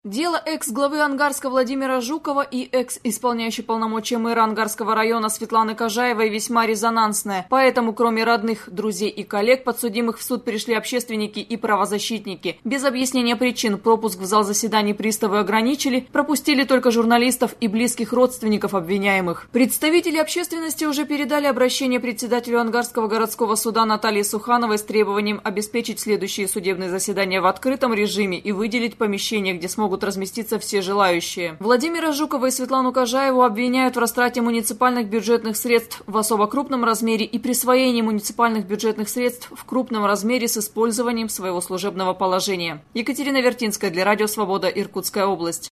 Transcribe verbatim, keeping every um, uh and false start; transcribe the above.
Дело экс-главы Ангарска Владимира Жукова и экс-исполняющей полномочия мэра Ангарского района Светланы Кожаевой весьма резонансное. Поэтому, кроме родных, друзей и коллег, подсудимых в суд пришли общественники и правозащитники. Без объяснения причин пропуск в зал заседаний приставы ограничили, пропустили только журналистов и близких родственников обвиняемых. Представители общественности уже передали обращение председателю Ангарского городского суда Наталье Сухановой с требованием обеспечить следующие судебные заседания в открытом режиме и выделить помещение, где смогут могут разместиться все желающие. Владимира Жукова и Светлану Кожаеву обвиняют в растрате муниципальных бюджетных средств в особо крупном размере и присвоении муниципальных бюджетных средств в крупном размере с использованием своего служебного положения. Екатерина Вертинская для Радио Свобода, Иркутская область.